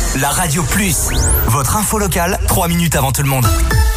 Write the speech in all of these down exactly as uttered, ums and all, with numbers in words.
La Radio Plus, votre info locale, trois minutes avant tout le monde.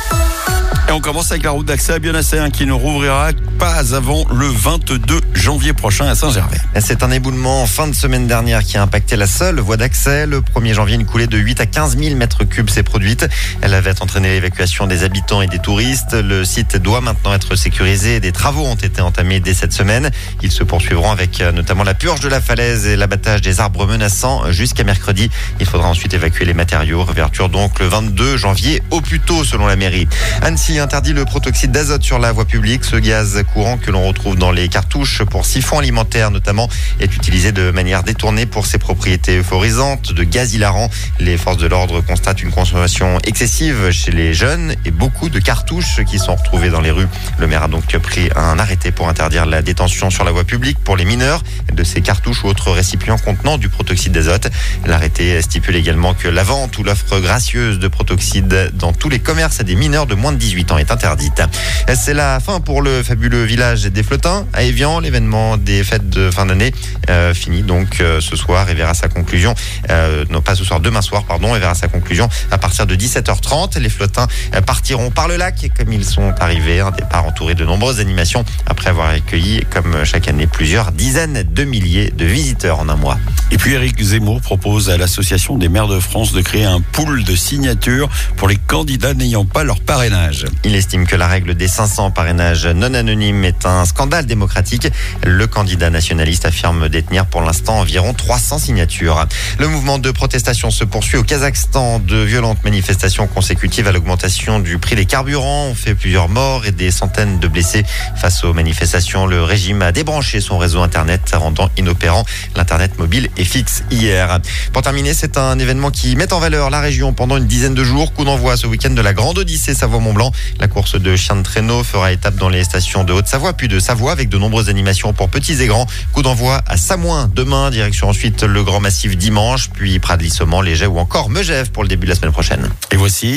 Et on commence avec la route d'accès à Bionnassay hein, qui ne rouvrira pas avant le vingt-deux janvier prochain à Saint-Gervais. C'est un éboulement en fin de semaine dernière qui a impacté la seule voie d'accès. Le premier janvier, une coulée de huit à quinze mille mètres cubes s'est produite. Elle avait entraîné l'évacuation des habitants et des touristes. Le site doit maintenant être sécurisé. Des travaux ont été entamés dès cette semaine. Ils se poursuivront avec notamment la purge de la falaise et l'abattage des arbres menaçants jusqu'à mercredi. Il faudra ensuite évacuer les matériaux. Réouverture donc le vingt-deux janvier au plus tôt selon la mairie. Annecy interdit le protoxyde d'azote sur la voie publique. Ce gaz courant que l'on retrouve dans les cartouches pour siphons alimentaires notamment est utilisé de manière détournée pour ses propriétés euphorisantes, de gaz hilarant. Les forces de l'ordre constatent une consommation excessive chez les jeunes et beaucoup de cartouches qui sont retrouvées dans les rues. Le maire a donc pris un arrêté pour interdire la détention sur la voie publique pour les mineurs de ces cartouches ou autres récipients contenant du protoxyde d'azote. L'arrêté stipule également que la vente ou l'offre gracieuse de protoxyde dans tous les commerces à des mineurs de moins de dix-huit ans est interdite. C'est la fin pour le fabuleux village des Flottins à Évian. L'événement des fêtes de fin d'année euh, finit donc euh, ce soir et verra sa conclusion, euh, non pas ce soir, demain soir, pardon, et verra sa conclusion à partir de dix-sept heures trente. Les Flottins euh, partiront par le lac comme ils sont arrivés, un départ entouré de nombreuses animations après avoir accueilli, comme chaque année, plusieurs dizaines de milliers de visiteurs en un mois. Et puis Éric Zemmour propose à l'Association des maires de France de créer un pool de signatures pour les candidats n'ayant pas leur parrainage. Il estime que la règle des cinq cents parrainages non anonymes est un scandale démocratique. Le candidat nationaliste affirme détenir pour l'instant environ trois cents signatures. Le mouvement de protestation se poursuit au Kazakhstan. De violentes manifestations consécutives à l'augmentation du prix des carburants ont fait plusieurs morts et des centaines de blessés. Face aux manifestations, le régime a débranché son réseau Internet, rendant inopérant l'Internet mobile et fixe hier. Pour terminer, c'est un événement qui met en valeur la région pendant une dizaine de jours. Coup d'envoi ce week-end de la Grande Odyssée Savoie-Mont-Blanc. La course de chiens de traîneau fera étape dans les stations de Haute-Savoie puis de Savoie avec de nombreuses animations pour petits et grands. Coup d'envoi à Samoin demain, direction ensuite le Grand Massif dimanche, puis Prades-Lissomment, Léger ou encore Megève pour le début de la semaine prochaine. Et voici